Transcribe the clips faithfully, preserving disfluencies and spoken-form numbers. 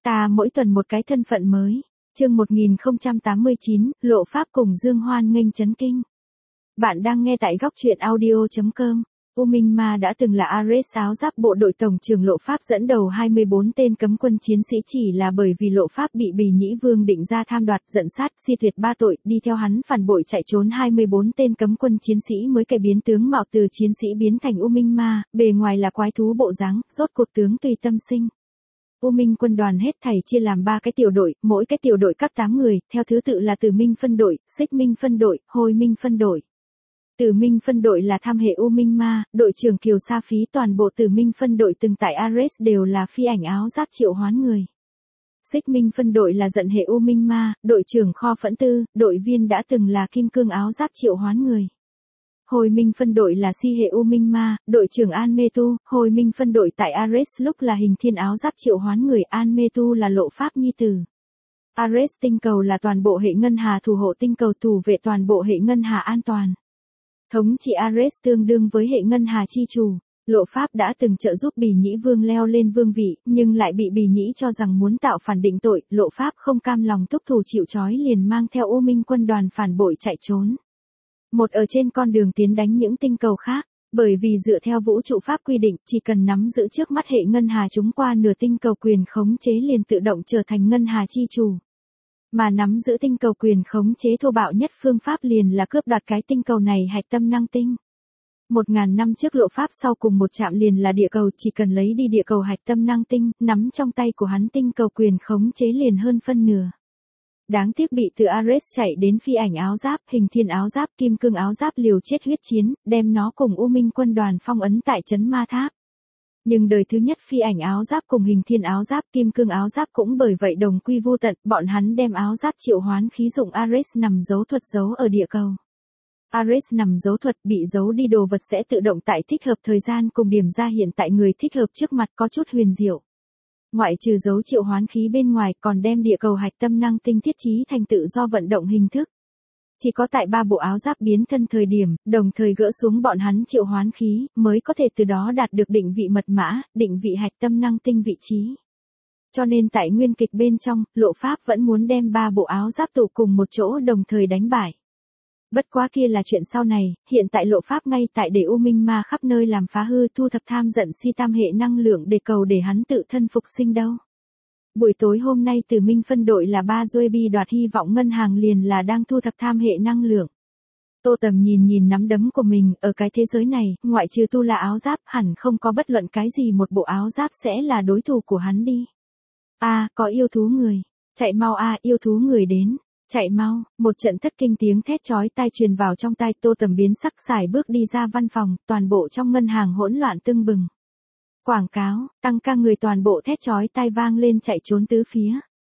Ta mỗi tuần một cái thân phận mới. Chương một nghìn không trăm tám mươi chín, Lộ Pháp cùng Dương Hoan nghênh chấn kinh. Bạn đang nghe tại góc truyện audio chấm com. U Minh Ma đã từng là Ares áo giáp bộ đội tổng trưởng Lộ Pháp dẫn đầu hai mươi bốn tên cấm quân chiến sĩ, chỉ là bởi vì Lộ Pháp bị Bỉ Nhĩ Vương định ra tham đoạt, giận sát, si tuyệt ba tội, đi theo hắn phản bội chạy trốn hai mươi bốn tên cấm quân chiến sĩ mới cải biến tướng mạo từ chiến sĩ biến thành U Minh Ma, bề ngoài là quái thú bộ dáng, rốt cuộc tướng tùy tâm sinh. U Minh quân đoàn hết thảy chia làm ba cái tiểu đội, mỗi cái tiểu đội các tám người, theo thứ tự là Tử Minh phân đội, Xích Minh phân đội, Hôi Minh phân đội. Tử Minh phân đội là tham hệ U Minh Ma, đội trưởng Kiều Sa Phí, toàn bộ Tử Minh phân đội từng tại Ares đều là phi ảnh áo giáp triệu hoán người. Xích Minh phân đội là giận hệ U Minh Ma, đội trưởng Kho Phẫn Tư, đội viên đã từng là kim cương áo giáp triệu hoán người. Hồi Minh phân đội là si hệ U Minh Ma, đội trưởng An Mê Tu, Hồi Minh phân đội tại Ares lúc là hình thiên áo giáp triệu hoán người, An Mê Tu là Lộ Pháp nhi tử. Ares tinh cầu là toàn bộ hệ ngân hà thủ hộ tinh cầu, thủ vệ toàn bộ hệ ngân hà an toàn. Thống trị Ares tương đương với hệ ngân hà chi chủ. Lộ Pháp đã từng trợ giúp Bỉ Nhĩ Vương leo lên vương vị, nhưng lại bị Bỉ Nhĩ cho rằng muốn tạo phản định tội, Lộ Pháp không cam lòng thúc thủ chịu trói liền mang theo U Minh quân đoàn phản bội chạy trốn. Một ở trên con đường tiến đánh những tinh cầu khác, bởi vì dựa theo vũ trụ pháp quy định, chỉ cần nắm giữ trước mắt hệ ngân hà chúng qua nửa tinh cầu quyền khống chế liền tự động trở thành ngân hà chi chủ. Mà nắm giữ tinh cầu quyền khống chế thô bạo nhất phương pháp liền là cướp đoạt cái tinh cầu này hạch tâm năng tinh. Một ngàn năm trước Lộ Pháp sau cùng một chạm liền là địa cầu, chỉ cần lấy đi địa cầu hạch tâm năng tinh, nắm trong tay của hắn tinh cầu quyền khống chế liền hơn phân nửa. Đáng tiếc bị từ Ares chạy đến phi ảnh áo giáp, hình thiên áo giáp, kim cương áo giáp liều chết huyết chiến, đem nó cùng U Minh quân đoàn phong ấn tại trấn Ma Tháp. Nhưng đời thứ nhất phi ảnh áo giáp cùng hình thiên áo giáp, kim cương áo giáp cũng bởi vậy đồng quy vô tận, bọn hắn đem áo giáp triệu hoán khí dụng Ares nằm giấu thuật giấu ở địa cầu. Ares nằm giấu thuật bị giấu đi đồ vật sẽ tự động tại thích hợp thời gian cùng điểm ra hiện tại người thích hợp trước mặt, có chút huyền diệu. Ngoại trừ dấu triệu hoán khí bên ngoài còn đem địa cầu hạch tâm năng tinh thiết trí thành tự do vận động hình thức. Chỉ có tại ba bộ áo giáp biến thân thời điểm, đồng thời gỡ xuống bọn hắn triệu hoán khí, mới có thể từ đó đạt được định vị mật mã, định vị hạch tâm năng tinh vị trí. Cho nên tại nguyên kịch bên trong, Lộ Pháp vẫn muốn đem ba bộ áo giáp tụ cùng một chỗ đồng thời đánh bại. Bất quá kia là chuyện sau này, hiện tại Lộ Pháp ngay tại để U Minh Ma khắp nơi làm phá hư, thu thập tham giận si tam hệ năng lượng để cầu để hắn tự thân phục sinh đâu. Buổi tối hôm nay Tử Minh phân đội là ba Joebi đoạt hy vọng ngân hàng liền là đang thu thập tham hệ năng lượng. Tô Tầm nhìn nhìn nắm đấm của mình, ở cái thế giới này, ngoại trừ tu là áo giáp, hẳn không có bất luận cái gì một bộ áo giáp sẽ là đối thủ của hắn đi. A, à, có yêu thú người. Chạy mau a, à, yêu thú người đến. Chạy mau, một trận thất kinh tiếng thét chói tai truyền vào trong tai, Tô Tầm biến sắc xài bước đi ra văn phòng, toàn bộ trong ngân hàng hỗn loạn tưng bừng. Quảng cáo, tăng ca người toàn bộ thét chói tai vang lên chạy trốn tứ phía.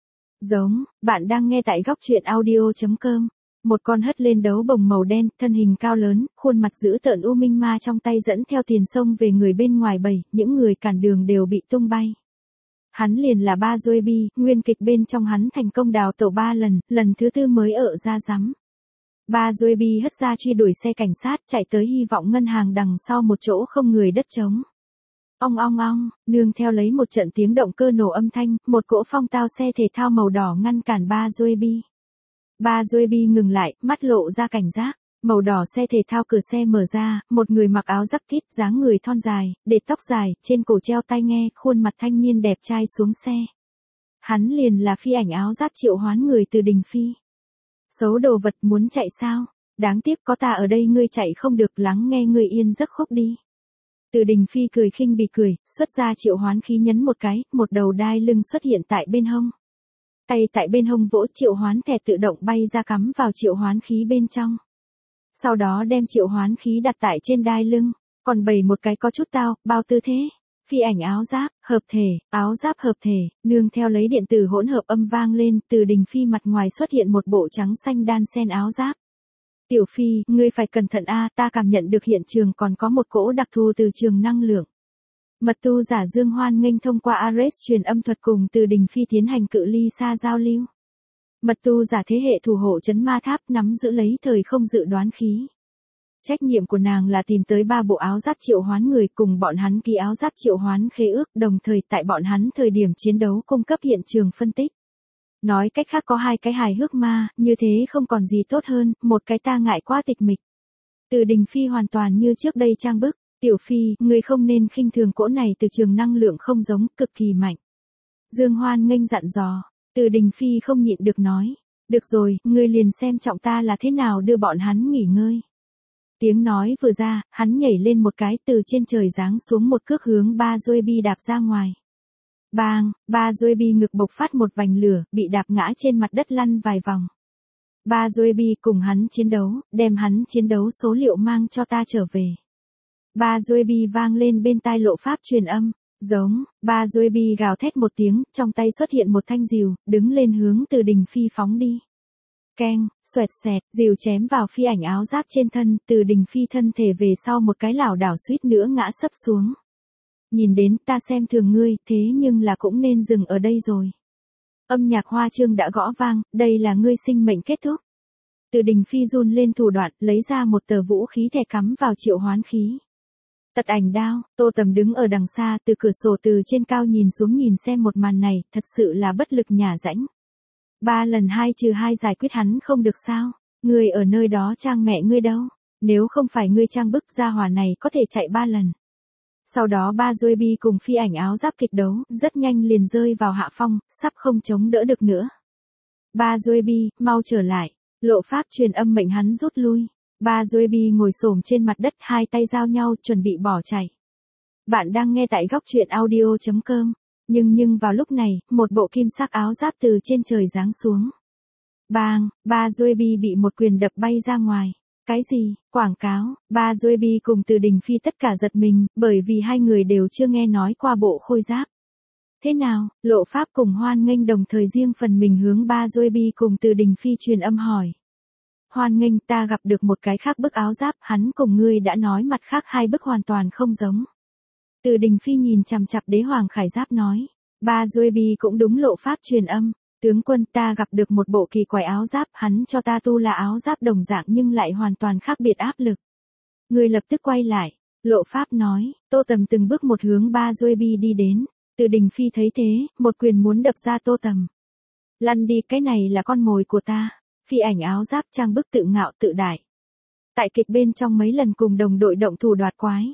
Giống, bạn đang nghe tại góc truyện audio chấm com. Một con hất lên đấu bồng màu đen, thân hình cao lớn, khuôn mặt dữ tợn U Minh Ma trong tay dẫn theo tiền sông về người bên ngoài bầy, những người cản đường đều bị tung bay. Hắn liền là ba Joebi, nguyên kịch bên trong hắn thành công đào tẩu ba lần, lần thứ tư mới ở ra rắm. Ba Joebi hất ra truy đuổi xe cảnh sát chạy tới hy vọng ngân hàng đằng sau một chỗ không người đất trống. Ong ong ong, nương theo lấy một trận tiếng động cơ nổ âm thanh, một cỗ phong tao xe thể thao màu đỏ ngăn cản ba Joebi. Ba Joebi ngừng lại, mắt lộ ra cảnh giác. Màu đỏ xe thể thao cửa xe mở ra, một người mặc áo jacket, dáng người thon dài, để tóc dài, trên cổ treo tai nghe, khuôn mặt thanh niên đẹp trai xuống xe. Hắn liền là phi ảnh áo giáp triệu hoán người từ Đình Phi. Xấu đồ vật muốn chạy sao? Đáng tiếc có ta ở đây ngươi chạy không được, lắng nghe ngươi yên giấc khúc đi. Từ Đình Phi cười khinh bỉ cười, xuất ra triệu hoán khí nhấn một cái, một đầu đai lưng xuất hiện tại bên hông. Tay tại bên hông vỗ, triệu hoán thẻ tự động bay ra cắm vào triệu hoán khí bên trong. Sau đó đem triệu hoán khí đặt tại trên đai lưng, còn bày một cái có chút tao, bao tư thế. Phi ảnh áo giáp, hợp thể, áo giáp hợp thể, nương theo lấy điện tử hỗn hợp âm vang lên, Từ Đình Phi mặt ngoài xuất hiện một bộ trắng xanh đan sen áo giáp. Tiểu Phi, ngươi phải cẩn thận a, ta cảm nhận được hiện trường còn có một cỗ đặc thù từ trường năng lượng. Mật tu giả Dương Hoan nghênh thông qua Ares truyền âm thuật cùng Từ Đình Phi tiến hành cự ly xa giao lưu. Mật tu giả thế hệ thủ hộ trấn Ma Tháp nắm giữ lấy thời không dự đoán khí. Trách nhiệm của nàng là tìm tới ba bộ áo giáp triệu hoán người cùng bọn hắn ký áo giáp triệu hoán khế ước, đồng thời tại bọn hắn thời điểm chiến đấu cung cấp hiện trường phân tích. Nói cách khác có hai cái hài hước ma, như thế không còn gì tốt hơn, một cái ta ngại quá tịch mịch. Từ Đình Phi hoàn toàn như trước đây trang bức, tiểu Phi, ngươi không nên khinh thường cỗ này từ trường năng lượng không giống, cực kỳ mạnh. Dương Hoan nghênh dặn dò, Từ Đình Phi không nhịn được nói, được rồi, ngươi liền xem trọng ta là thế nào đưa bọn hắn nghỉ ngơi. Tiếng nói vừa ra, hắn nhảy lên một cái từ trên trời giáng xuống một cước hướng ba Zoe đạp ra ngoài. Bang, ba Zoe ngực bộc phát một vành lửa, bị đạp ngã trên mặt đất lăn vài vòng. Ba Zoe cùng hắn chiến đấu, đem hắn chiến đấu số liệu mang cho ta trở về. Ba Zoe vang lên bên tai Lộ Pháp truyền âm, giống, ba Zoe gào thét một tiếng, trong tay xuất hiện một thanh rìu, đứng lên hướng Từ Đình Phi phóng đi. Keng, xoẹt xẹt, rìu chém vào phi ảnh áo giáp trên thân, Từ Đình Phi thân thể về sau một cái lảo đảo suýt nữa ngã sấp xuống. Nhìn đến ta xem thường ngươi, thế nhưng là cũng nên dừng ở đây rồi. Âm nhạc hoa chương đã gõ vang, đây là ngươi sinh mệnh kết thúc. Từ Đình Phi run lên thủ đoạn, lấy ra một tờ vũ khí thẻ cắm vào triệu hoán khí. Tật ảnh đao, Tô Tầm đứng ở đằng xa, từ cửa sổ từ trên cao nhìn xuống nhìn xem một màn này, thật sự là bất lực nhả rãnh. Ba lần hai trừ hai giải quyết hắn không được sao? Ngươi ở nơi đó trang mẹ ngươi đâu? Nếu không phải ngươi trang bức gia hỏa này có thể chạy ba lần. Sau đó ba Zoe cùng phi ảnh áo giáp kịch đấu, rất nhanh liền rơi vào hạ phong, sắp không chống đỡ được nữa. Ba Zoe, mau trở lại. Lộ Pháp truyền âm mệnh hắn rút lui. Ba Zoe ngồi xổm trên mặt đất, hai tay giao nhau, chuẩn bị bỏ chạy. Bạn đang nghe tại góc truyện audio chấm com. Nhưng nhưng vào lúc này, một bộ kim sắc áo giáp từ trên trời giáng xuống. Bang, ba Zoe bị một quyền đập bay ra ngoài. Cái gì, quảng cáo, ba Zoe cùng Từ Đình Phi tất cả giật mình, bởi vì hai người đều chưa nghe nói qua bộ khôi giáp. Thế nào, Lộ Pháp cùng Hoan nghênh đồng thời riêng phần mình hướng ba Zoe cùng Từ Đình Phi truyền âm hỏi. Hoan nghênh, ta gặp được một cái khác bức áo giáp, hắn cùng ngươi đã nói mặt khác hai bức hoàn toàn không giống. Từ Đình Phi nhìn chằm chặp đế hoàng khải giáp nói. Ba Zoe cũng đúng Lộ Pháp truyền âm. Tướng quân, ta gặp được một bộ kỳ quái áo giáp, hắn cho ta tu là áo giáp đồng dạng nhưng lại hoàn toàn khác biệt áp lực. Người lập tức quay lại. Lộ Pháp nói, Tô Tầm từng bước một hướng ba Zoe đi đến. Từ Đình Phi thấy thế, một quyền muốn đập ra Tô Tầm. Lăn đi, cái này là con mồi của ta. Phi ảnh áo giáp trang bức tự ngạo tự đại. Tại kịch bên trong mấy lần cùng đồng đội động thủ đoạt quái.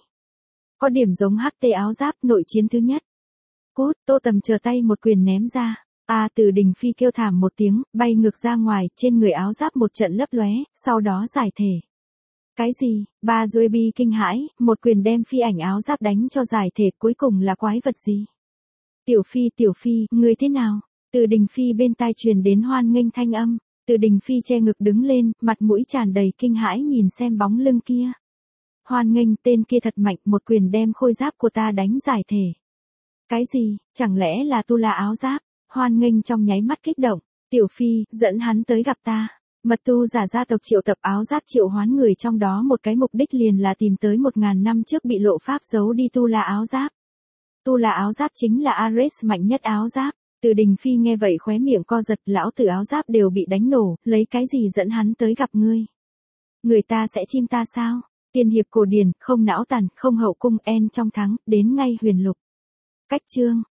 Có điểm giống hát tê áo giáp nội chiến thứ nhất. Cút, Tô Tầm chờ tay một quyền ném ra. A à, Từ Đình Phi kêu thảm một tiếng, bay ngược ra ngoài, trên người áo giáp một trận lấp lóe, sau đó giải thể. Cái gì? Ba Zoe kinh hãi, một quyền đem phi ảnh áo giáp đánh cho giải thể, cuối cùng là quái vật gì? Tiểu Phi, Tiểu Phi, ngươi thế nào? Từ Đình Phi bên tai truyền đến Hoan nghênh thanh âm. Từ Đình Phi che ngực đứng lên, mặt mũi tràn đầy kinh hãi nhìn xem bóng lưng kia. Hoan nghênh, tên kia thật mạnh, một quyền đem khôi giáp của ta đánh giải thể. Cái gì? Chẳng lẽ là tu la áo giáp? Hoan nghênh trong nháy mắt kích động. Tiểu Phi, dẫn hắn tới gặp ta. Mật tu giả gia tộc triệu tập áo giáp triệu hoán người, trong đó một cái mục đích liền là tìm tới một ngàn năm trước bị Lộ Pháp giấu đi tu la áo giáp. Tu la áo giáp chính là Ares mạnh nhất áo giáp. Từ Đình Phi nghe vậy khóe miệng co giật, lão tử áo giáp đều bị đánh nổ, lấy cái gì dẫn hắn tới gặp ngươi? Người ta sẽ chim ta sao? Tiên hiệp cổ điển, không não tàn, không hậu cung, en trong thắng, đến ngay huyền lục. Cách chương,